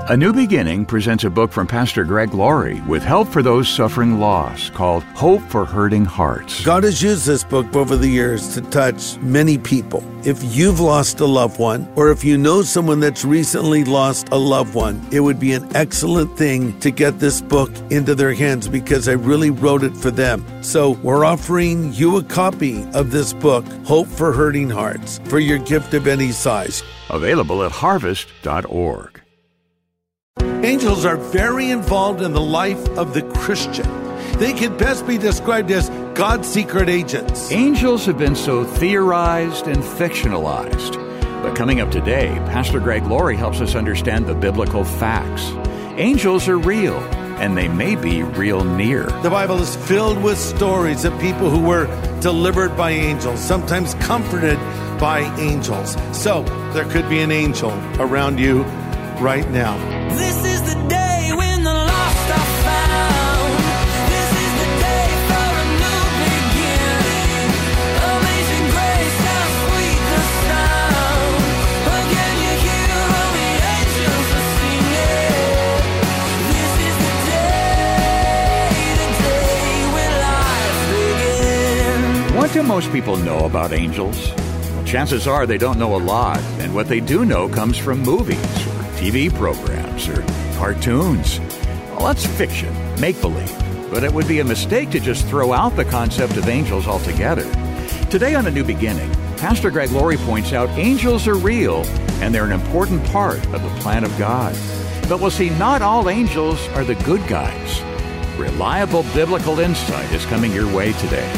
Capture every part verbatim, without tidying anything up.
A New Beginning presents a book from Pastor Greg Laurie with help for those suffering loss called Hope for Hurting Hearts. God has used this book over the years to touch many people. If you've lost a loved one, or if you know someone that's recently lost a loved one, it would be an excellent thing to get this book into their hands because I really wrote it for them. So we're offering you a copy of this book, Hope for Hurting Hearts, for your gift of any size. Available at harvest dot org. Angels are very involved in the life of the Christian. They can best be described as God's secret agents. Angels have been so theorized and fictionalized. But coming up today, Pastor Greg Laurie helps us understand the biblical facts. Angels are real, and they may be real near. The Bible is filled with stories of people who were delivered by angels, sometimes comforted by angels. So there could be an angel around you right now. This is the day when the lost are found. This is the day for a new beginning. Amazing grace, how sweet the sound. Again you hear all the angels are singing. This is the day, the day when life begins. What do most people know about angels? Well, chances are they don't know a lot, and what they do know comes from movies, T V programs, or cartoons. Well, that's fiction, make-believe, but it would be a mistake to just throw out the concept of angels altogether. Today on A New Beginning, Pastor Greg Laurie points out angels are real, and they're an important part of the plan of God. But we'll see not all angels are the good guys. Reliable biblical insight is coming your way today.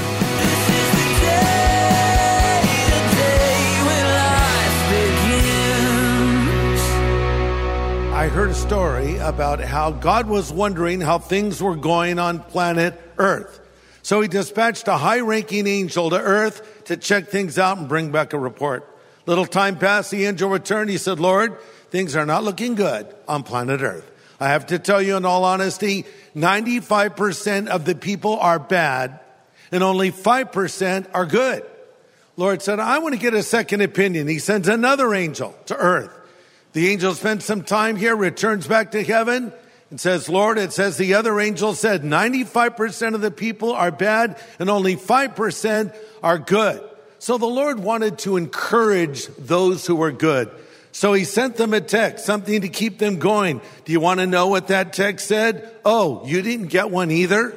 I heard a story about how God was wondering how things were going on planet Earth. So he dispatched a high-ranking angel to Earth to check things out and bring back a report. Little time passed, the angel returned. He said, Lord, things are not looking good on planet Earth. I have to tell you in all honesty, ninety-five percent of the people are bad and only five percent are good. Lord said, I want to get a second opinion. He sends another angel to Earth. The angel spends some time here, returns back to heaven, and says, Lord, it says the other angel said ninety-five percent of the people are bad and only five percent are good. So the Lord wanted to encourage those who were good. So he sent them a text, something to keep them going. Do you want to know what that text said? Oh, you didn't get one either?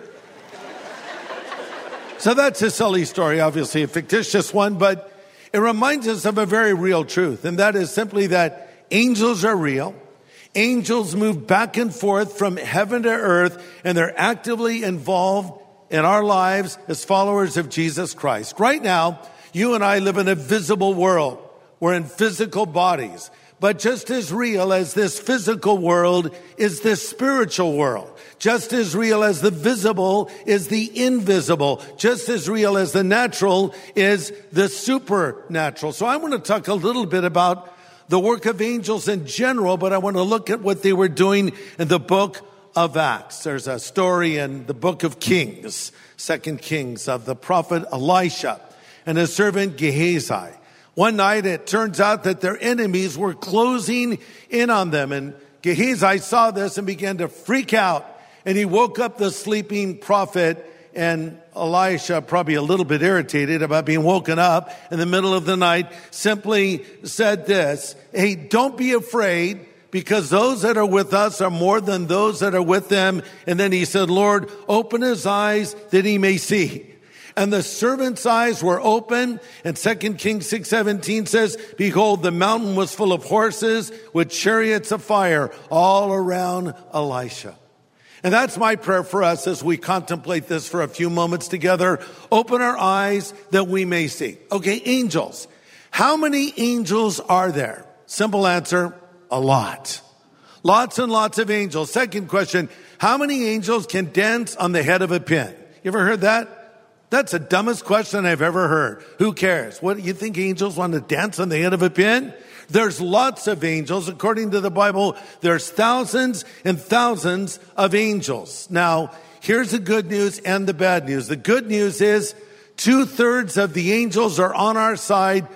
So that's a silly story, obviously a fictitious one, but it reminds us of a very real truth, and that is simply that angels are real. Angels move back and forth from heaven to earth, and they're actively involved in our lives as followers of Jesus Christ. Right now, you and I live in a visible world. We're in physical bodies. But just as real as this physical world is this spiritual world. Just as real as the visible is the invisible. Just as real as the natural is the supernatural. So I want to talk a little bit about the work of angels in general, but I want to look at what they were doing in the book of Acts. There's a story in the book of Kings, Second Kings, of the prophet Elisha and his servant Gehazi. One night it turns out that their enemies were closing in on them, and Gehazi saw this and began to freak out, and he woke up the sleeping prophet. And Elisha, probably a little bit irritated about being woken up in the middle of the night, simply said this, hey, don't be afraid, because those that are with us are more than those that are with them. And then he said, Lord, open his eyes that he may see. And the servant's eyes were open. And Second Kings six seventeen says, behold, the mountain was full of horses with chariots of fire all around Elisha. And that's my prayer for us as we contemplate this for a few moments together. Open our eyes that we may see. Okay, angels. How many angels are there? Simple answer, a lot. Lots and lots of angels. Second question, how many angels can dance on the head of a pin? You ever heard that? That's the dumbest question I've ever heard. Who cares? What, you think angels want to dance on the head of a pin? There's lots of angels. According to the Bible, there's thousands and thousands of angels. Now, here's the good news and the bad news. The good news is two-thirds of the angels are on our side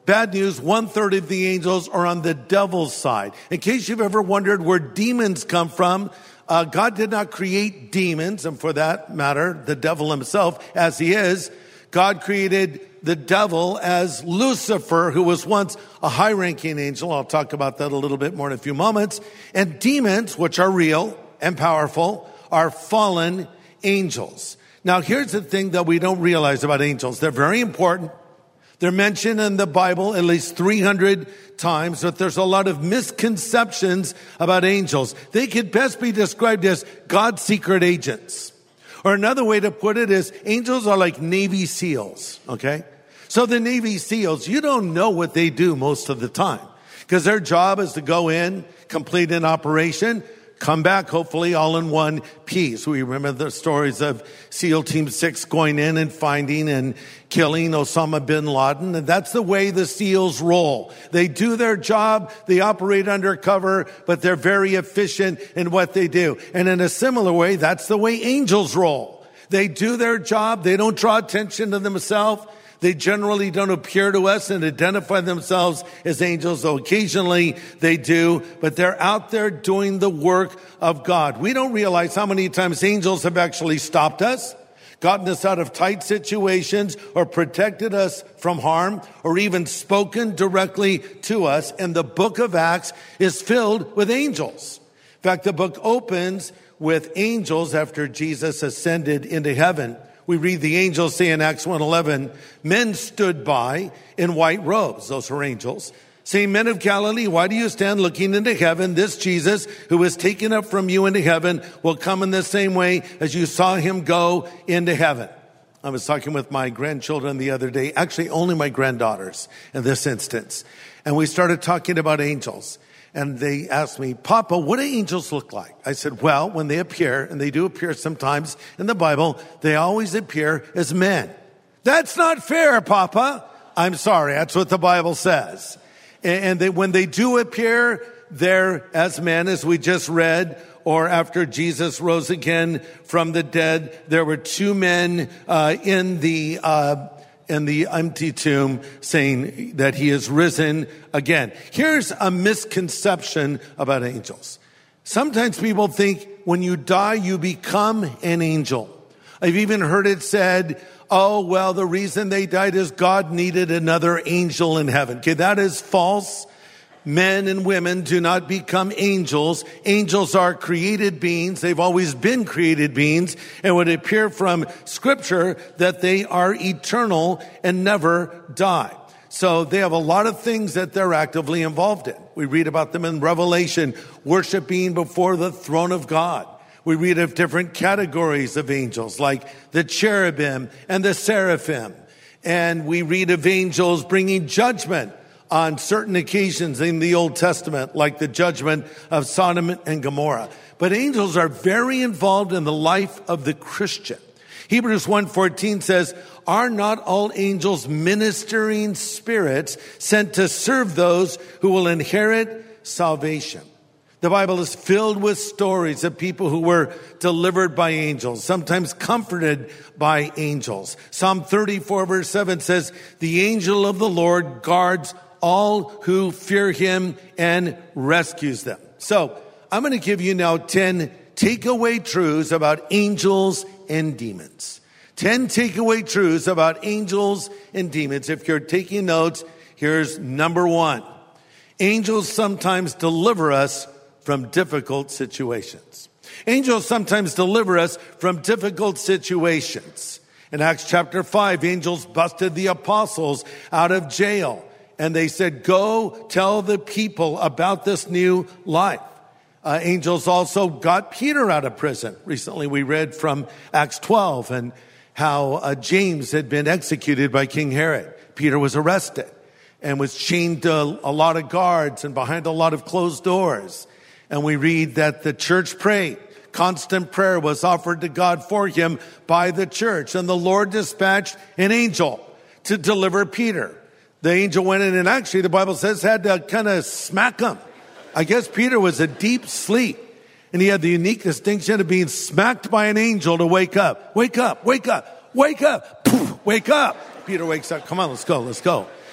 Bad news, one third of the angels are on the devil's side. In case you've ever wondered where demons come from, uh, God did not create demons, and for that matter, the devil himself as he is. God created the devil as Lucifer, who was once a high-ranking angel. I'll talk about that a little bit more in a few moments. And demons, which are real and powerful, are fallen angels. Now, here's the thing that we don't realize about angels. They're very important. They're mentioned in the Bible at least three hundred times, but there's a lot of misconceptions about angels. They could best be described as God's secret agents. Or another way to put it is angels are like Navy SEALs, okay? So the Navy SEALs, you don't know what they do most of the time because their job is to go in, complete an operation, come back hopefully all in one piece. We remember the stories of SEAL Team six going in and finding and killing Osama bin Laden. And that's the way the SEALs roll. They do their job, they operate undercover, but they're very efficient in what they do. And in a similar way, that's the way angels roll. They do their job, they don't draw attention to themselves. They generally don't appear to us and identify themselves as angels, though occasionally they do, but they're out there doing the work of God. We don't realize how many times angels have actually stopped us, gotten us out of tight situations, or protected us from harm, or even spoken directly to us. And the book of Acts is filled with angels. In fact, the book opens with angels after Jesus ascended into heaven. We read the angels say in Acts one eleven, men stood by in white robes. Those were angels. Saying, men of Galilee, why do you stand looking into heaven? This Jesus who was taken up from you into heaven will come in the same way as you saw him go into heaven. I was talking with my grandchildren the other day, actually only my granddaughters in this instance. And we started talking about angels. And they asked me, Papa, what do angels look like? I said, well, when they appear, and they do appear sometimes in the Bible, they always appear as men. That's not fair, Papa. I'm sorry, that's what the Bible says. And they, when they do appear, they're as men, as we just read, or after Jesus rose again from the dead, there were two men uh, in the uh in the empty tomb saying that he is risen again. Here's a misconception about angels. Sometimes people think when you die, you become an angel. I've even heard it said, oh, well, the reason they died is God needed another angel in heaven. Okay, that is false. Men and women do not become angels. Angels are created beings. They've always been created beings. And it would appear from Scripture that they are eternal and never die. So they have a lot of things that they're actively involved in. We read about them in Revelation, worshiping before the throne of God. We read of different categories of angels, like the cherubim and the seraphim. And we read of angels bringing judgment on certain occasions in the Old Testament, like the judgment of Sodom and Gomorrah. But angels are very involved in the life of the Christian. Hebrews one fourteen says, are not all angels ministering spirits sent to serve those who will inherit salvation? The Bible is filled with stories of people who were delivered by angels, sometimes comforted by angels. Psalm thirty-four verse seven says, the angel of the Lord guards all who fear him and rescues them. So I'm going to give you now ten takeaway truths about angels and demons. ten takeaway truths about angels and demons. If you're taking notes, here's number one. Angels sometimes deliver us from difficult situations. Angels sometimes deliver us from difficult situations. In Acts chapter five, angels busted the apostles out of jail. And they said, go tell the people about this new life. Uh, angels also got Peter out of prison. Recently we read from Acts twelve and how uh, James had been executed by King Herod. Peter was arrested and was chained to a lot of guards and behind a lot of closed doors. And we read that the church prayed. Constant prayer was offered to God for him by the church. And the Lord dispatched an angel to deliver Peter. The angel went in and actually, the Bible says, had to kind of smack him. I guess Peter was a deep sleep. And he had the unique distinction of being smacked by an angel to wake up. Wake up, wake up, wake up, poof, wake up. Peter wakes up. Come on, let's go, let's go.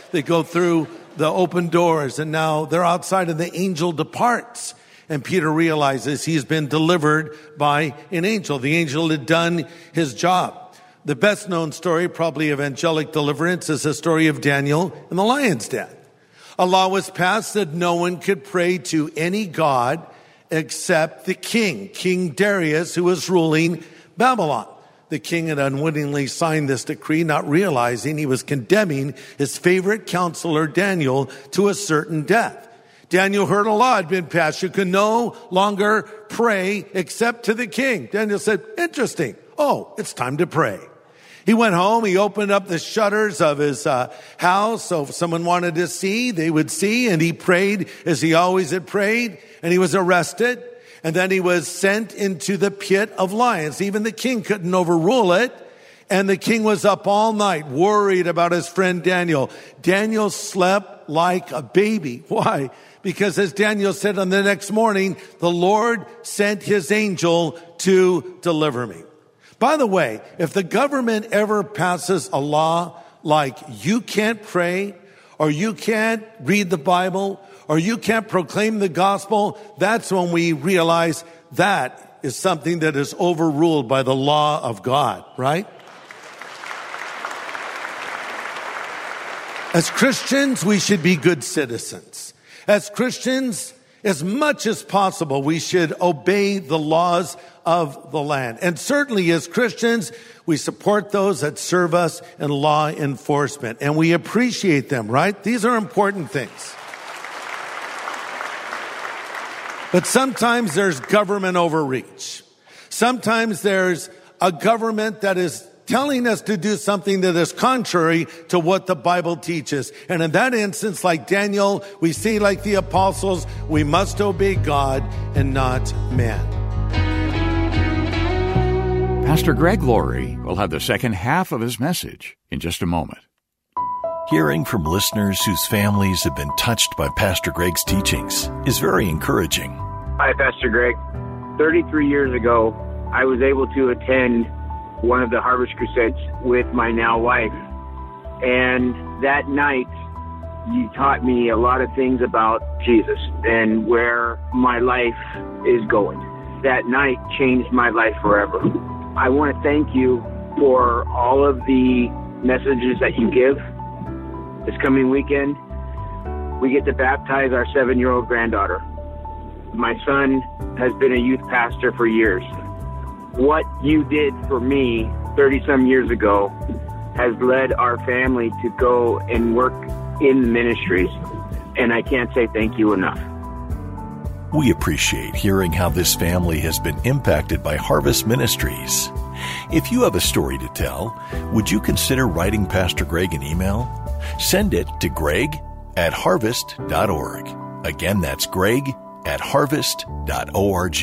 They go through the open doors, and now they're outside, and the angel departs. And Peter realizes he's been delivered by an angel. The angel had done his job. The best known story, probably of angelic deliverance, is the story of Daniel in the lion's den. A law was passed that no one could pray to any god except the king, King Darius, who was ruling Babylon. The king had unwittingly signed this decree, not realizing he was condemning his favorite counselor, Daniel, to a certain death. Daniel heard a law had been passed. You can no longer pray except to the king. Daniel said, interesting. Oh, it's time to pray. He went home. He opened up the shutters of his uh, house. So if someone wanted to see, they would see. And he prayed as he always had prayed. And he was arrested. And then he was sent into the pit of lions. Even the king couldn't overrule it. And the king was up all night worried about his friend Daniel. Daniel slept like a baby. Why? Because as Daniel said on the next morning, the Lord sent his angel to deliver me. By the way, if the government ever passes a law like you can't pray, or you can't read the Bible, or you can't proclaim the gospel, that's when we realize that is something that is overruled by the law of God, right? As Christians, we should be good citizens. As Christians, as much as possible, we should obey the laws of the land. And certainly as Christians, we support those that serve us in law enforcement. And we appreciate them, right? These are important things. But sometimes there's government overreach. Sometimes there's a government that is telling us to do something that is contrary to what the Bible teaches. And in that instance, like Daniel, we see like the apostles, we must obey God and not man. Pastor Greg Laurie will have the second half of his message in just a moment. Hearing from listeners whose families have been touched by Pastor Greg's teachings is very encouraging. Hi, Pastor Greg. thirty-three years ago, I was able to attend one of the Harvest Crusades with my now wife. And that night, you taught me a lot of things about Jesus and where my life is going. That night changed my life forever. I want to thank you for all of the messages that you give. This coming weekend, we get to baptize our seven-year-old granddaughter. My son has been a youth pastor for years. What you did for me thirty-some years ago has led our family to go and work in the ministries, and I can't say thank you enough. We appreciate hearing how this family has been impacted by Harvest Ministries. If you have a story to tell, would you consider writing Pastor Greg an email? Send it to greg at harvest dot org. Again, that's greg at harvest dot org.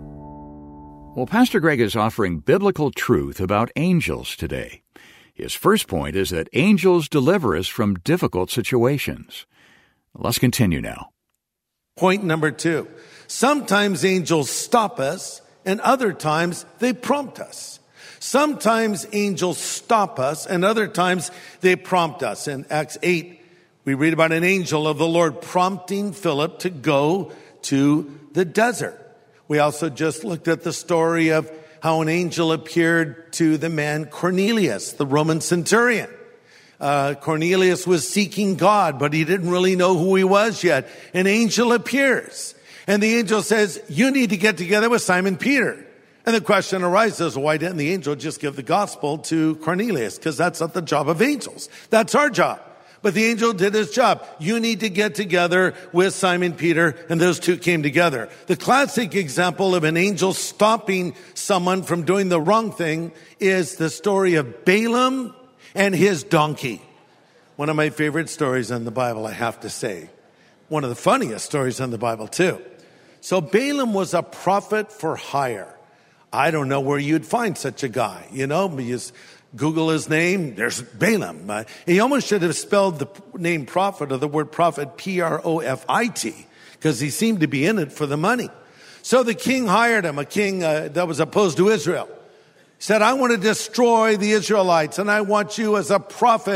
Well, Pastor Greg is offering biblical truth about angels today. His first point is that angels deliver us from difficult situations. Let's continue now. Point number two. Sometimes angels stop us, and other times they prompt us. Sometimes angels stop us, and other times they prompt us. In Acts eight, we read about an angel of the Lord prompting Philip to go to the desert. We also just looked at the story of how an angel appeared to the man Cornelius, the Roman centurion. Uh, Cornelius was seeking God, but he didn't really know who he was yet. An angel appears, and the angel says, you need to get together with Simon Peter. And the question arises, why didn't the angel just give the gospel to Cornelius? Because that's not the job of angels. That's our job. But the angel did his job. You need to get together with Simon Peter, and those two came together. The classic example of an angel stopping someone from doing the wrong thing is the story of Balaam and his donkey. One of my favorite stories in the Bible, I have to say. One of the funniest stories in the Bible, too. So Balaam was a prophet for hire. I don't know where you'd find such a guy, you know, because Google his name, there's Balaam. Uh, he almost should have spelled the name prophet or the word prophet P R O F I T, because he seemed to be in it for the money. So the king hired him, a king uh, that was opposed to Israel. He said, I want to destroy the Israelites, and I want you as a prophet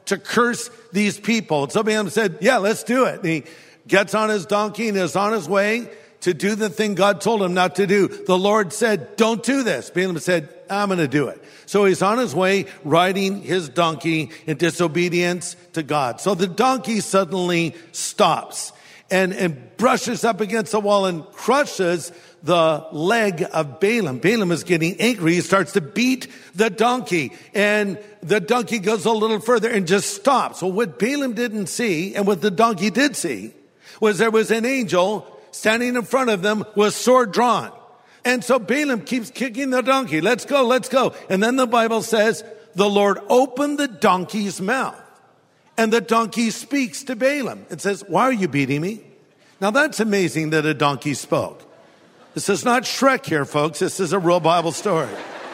to curse these people. And so Balaam said, yeah, let's do it. And he gets on his donkey and is on his way to do the thing God told him not to do. The Lord said, don't do this. Balaam said, I'm going to do it. So he's on his way riding his donkey in disobedience to God. So the donkey suddenly stops and, and brushes up against the wall and crushes the leg of Balaam. Balaam is getting angry. He starts to beat the donkey, and the donkey goes a little further and just stops. Well, what Balaam didn't see and what the donkey did see was there was an angel standing in front of them with sword drawn. And so Balaam keeps kicking the donkey. Let's go, let's go. And then the Bible says the Lord opened the donkey's mouth, and the donkey speaks to Balaam. It says, why are you beating me? Now that's amazing that a donkey spoke. This is not Shrek here, folks. This is a real Bible story.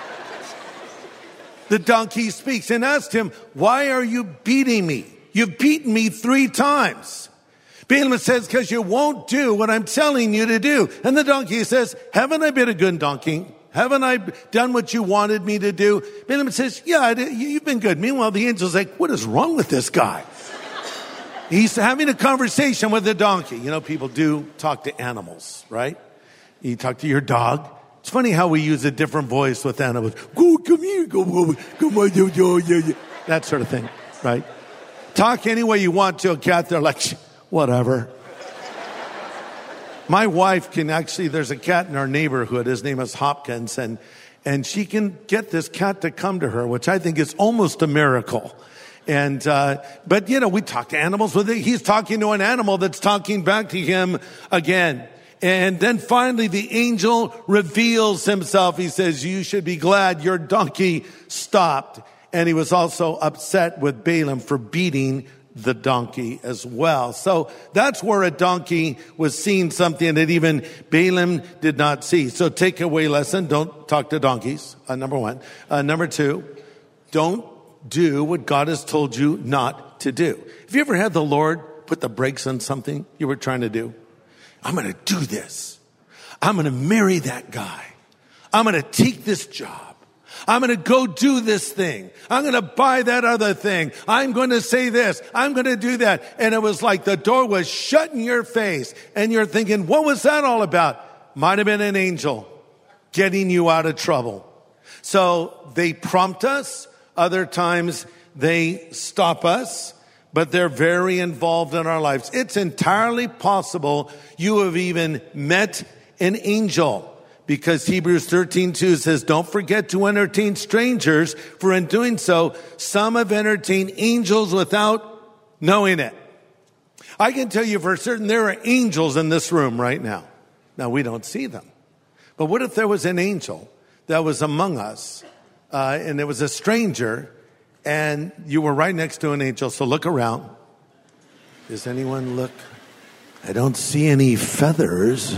The donkey speaks and asked him, why are you beating me? You've beaten me three times. Balaam says, because you won't do what I'm telling you to do. And the donkey says, haven't I been a good donkey? Haven't I done what you wanted me to do? Balaam says, yeah, I did. You've been good. Meanwhile, the angel's like, what is wrong with this guy? He's having a conversation with the donkey. You know, people do talk to animals, right? You talk to your dog. It's funny how we use a different voice with animals. Go, come here, go, go, come on, yo, yo, yo, yo. That sort of thing, right? Talk any way you want to a cat. They're like, whatever. My wife can actually, there's a cat in our neighborhood. His name is Hopkins, and and she can get this cat to come to her, which I think is almost a miracle. And, uh, but you know, we talk to animals with it. He's talking to an animal that's talking back to him again. And then finally the angel reveals himself. He says, you should be glad your donkey stopped. And he was also upset with Balaam for beating the donkey as well. So that's where a donkey was seeing something that even Balaam did not see. So takeaway lesson, don't talk to donkeys, uh, number one. Uh, number two, don't do what God has told you not to do. Have you ever had the Lord put the brakes on something you were trying to do? I'm going to do this. I'm going to marry that guy. I'm going to take this job. I'm going to go do this thing. I'm going to buy that other thing. I'm going to say this. I'm going to do that. And it was like the door was shut in your face. And you're thinking, what was that all about? Might have been an angel getting you out of trouble. So they prompt us. Other times they stop us. But they're very involved in our lives. It's entirely possible you have even met an angel, because Hebrews thirteen two says, don't forget to entertain strangers, for in doing so, some have entertained angels without knowing it. I can tell you for certain there are angels in this room right now. Now, we don't see them. But what if there was an angel that was among us, uh, and there was a stranger, and you were right next to an angel? So look around. Does anyone look? I don't see any feathers,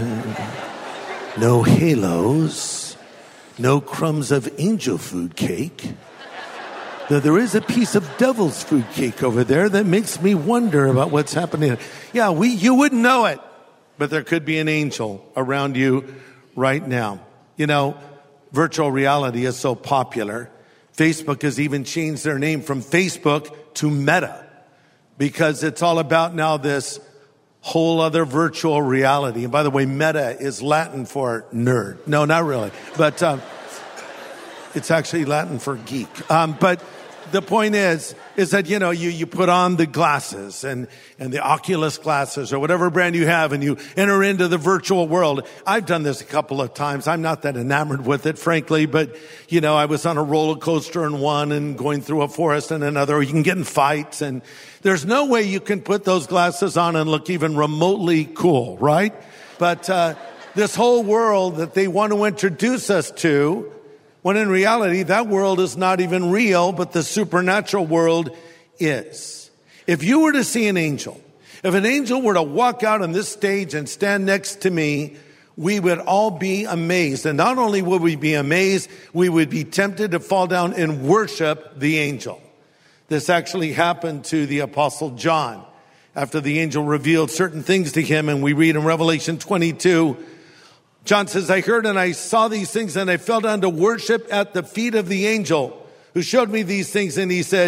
no halos, no crumbs of angel food cake. Though there is a piece of devil's food cake over there that makes me wonder about what's happening. Yeah, we you wouldn't know it, but there could be an angel around you right now. You know, virtual reality is so popular. Facebook has even changed their name from Facebook to Meta, because it's all about now this whole other virtual reality. And by the way, Meta is Latin for nerd. No, not really. But um, it's actually Latin for geek. Um, but the point is, is that, you know, you, you put on the glasses and, and the Oculus glasses or whatever brand you have, and you enter into the virtual world. I've done this a couple of times. I'm not that enamored with it, frankly, but, you know, I was on a roller coaster in one and going through a forest in another, or you can get in fights, and there's no way you can put those glasses on and look even remotely cool, right? But, uh, this whole world that they want to introduce us to, when in reality, that world is not even real, but the supernatural world is. If you were to see an angel, if an angel were to walk out on this stage and stand next to me, we would all be amazed. And not only would we be amazed, we would be tempted to fall down and worship the angel. This actually happened to the Apostle John after the angel revealed certain things to him. And we read in Revelation twenty-two, John says, I heard and I saw these things, and I fell down to worship at the feet of the angel who showed me these things. And he said,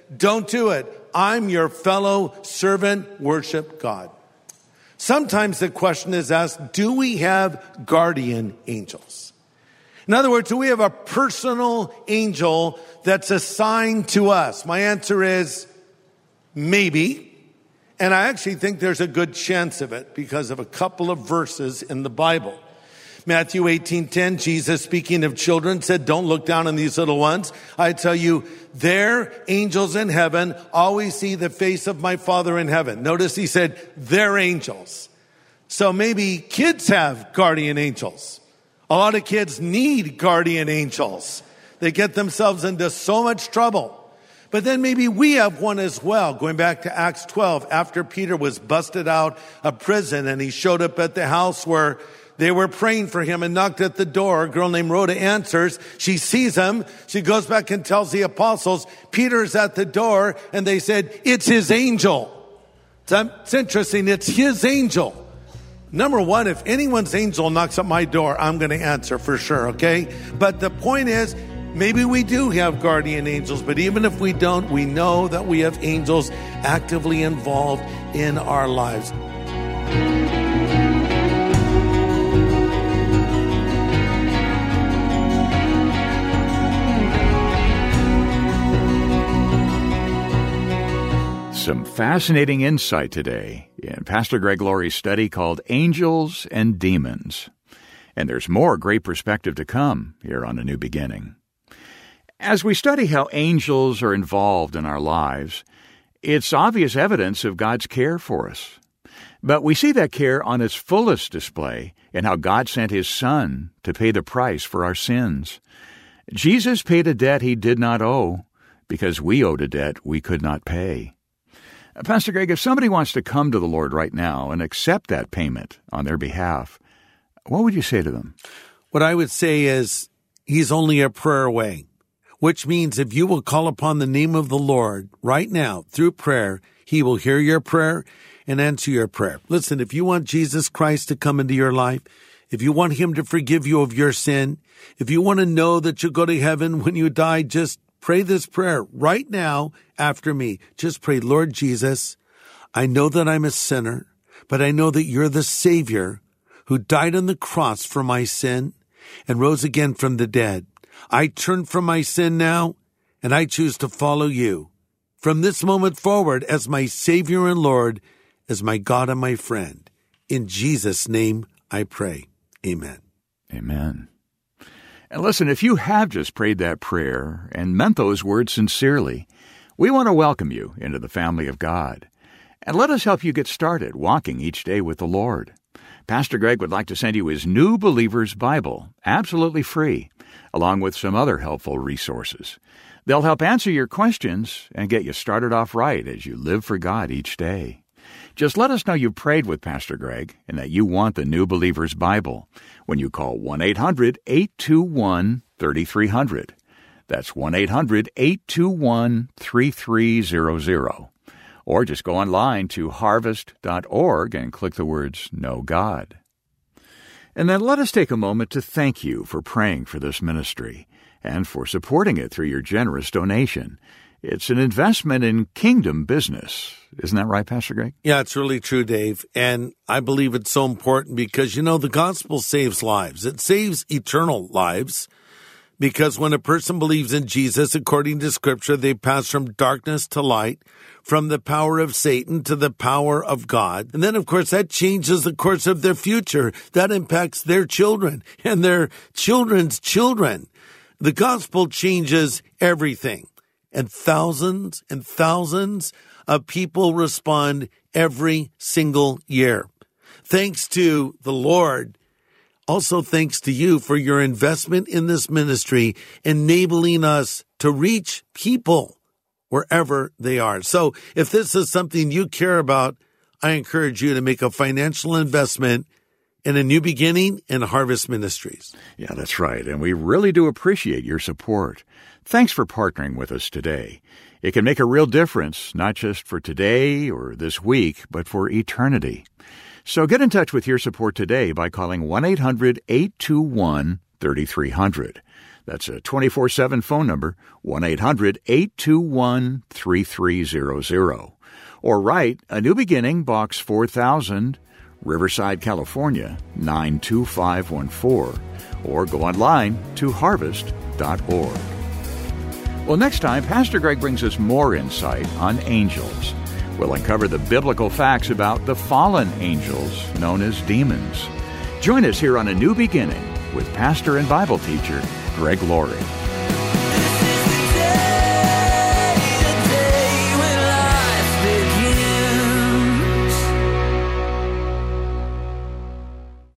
don't do it. I'm your fellow servant. Worship God. Sometimes the question is asked, do we have guardian angels? In other words, do we have a personal angel that's assigned to us? My answer is maybe. And I actually think there's a good chance of it because of a couple of verses in the Bible. Matthew eighteen ten, Jesus, speaking of children, said, don't look down on these little ones. I tell you, their angels in heaven always see the face of my Father in heaven. Notice he said, their angels. So maybe kids have guardian angels. A lot of kids need guardian angels. They get themselves into so much trouble. But then maybe we have one as well. Going back to Acts twelve, after Peter was busted out of prison and he showed up at the house where they were praying for him and knocked at the door. A girl named Rhoda answers. She sees him. She goes back and tells the apostles, Peter's at the door. And they said, it's his angel. It's interesting. It's his angel. Number one, if anyone's angel knocks at my door, I'm going to answer for sure, okay? But the point is, maybe we do have guardian angels, but even if we don't, we know that we have angels actively involved in our lives. Some fascinating insight today in Pastor Greg Laurie's study called Angels and Demons. And there's more great perspective to come here on A New Beginning. As we study how angels are involved in our lives, it's obvious evidence of God's care for us. But we see that care on its fullest display in how God sent His Son to pay the price for our sins. Jesus paid a debt He did not owe because we owed a debt we could not pay. Pastor Greg, if somebody wants to come to the Lord right now and accept that payment on their behalf, what would you say to them? What I would say is, He's only a prayer away, which means if you will call upon the name of the Lord right now through prayer, He will hear your prayer and answer your prayer. Listen, if you want Jesus Christ to come into your life, if you want Him to forgive you of your sin, if you want to know that you'll go to heaven when you die, just pray this prayer right now after me. Just pray, Lord Jesus, I know that I'm a sinner, but I know that You're the Savior who died on the cross for my sin and rose again from the dead. I turn from my sin now, and I choose to follow You from this moment forward as my Savior and Lord, as my God and my friend. In Jesus' name I pray. Amen. Amen. And listen, if you have just prayed that prayer and meant those words sincerely, we want to welcome you into the family of God. And let us help you get started walking each day with the Lord. Pastor Greg would like to send you his New Believer's Bible, absolutely free, along with some other helpful resources. They'll help answer your questions and get you started off right as you live for God each day. Just let us know you prayed with Pastor Greg and that you want the New Believer's Bible when you call one eight hundred eight two one three three zero zero. That's one eight hundred eight two one three three zero zero. Or just go online to harvest dot org and click the words Know God. And then let us take a moment to thank you for praying for this ministry and for supporting it through your generous donation. It's an investment in kingdom business. Isn't that right, Pastor Greg? Yeah, it's really true, Dave. And I believe it's so important because, you know, the gospel saves lives. It saves eternal lives because when a person believes in Jesus, according to Scripture, they pass from darkness to light, from the power of Satan to the power of God. And then, of course, that changes the course of their future. That impacts their children and their children's children. The gospel changes everything. And thousands and thousands of people respond every single year. Thanks to the Lord. Also thanks to you for your investment in this ministry, enabling us to reach people wherever they are. So if this is something you care about, I encourage you to make a financial investment in A New Beginning and Harvest Ministries. Yeah, that's right. And we really do appreciate your support. Thanks for partnering with us today. It can make a real difference, not just for today or this week, but for eternity. So get in touch with your support today by calling one eight hundred eight two one three three zero zero. That's a twenty-four seven phone number, one eight hundred eight two one three three zero zero. Or write A New Beginning, Box four thousand, Riverside, California, nine two five one four. Or go online to harvest dot org. Well, next time, Pastor Greg brings us more insight on angels. We'll uncover the biblical facts about the fallen angels known as demons. Join us here on A New Beginning with pastor and Bible teacher Greg Laurie.